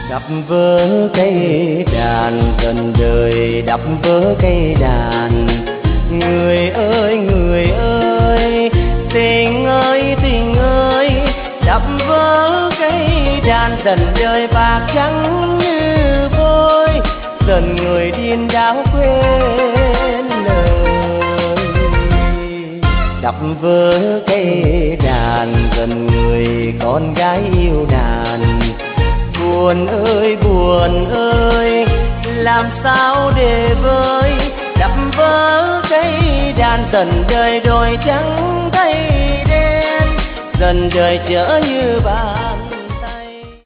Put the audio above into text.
Đập vỡ cây đàn dần đời, đập vỡ cây đàn. Người ơi, tình ơi, đập vỡ cây đàn dần đời bạc trắng như vôi, dần người điên đảo quên lời. Đập vỡ cây đàn dần người con gái yêu đàn. Buồn ơi, làm sao để vơi. Đập vỡ cây đàn dần đời đôi trắng thay đen, dần đời trở như bàn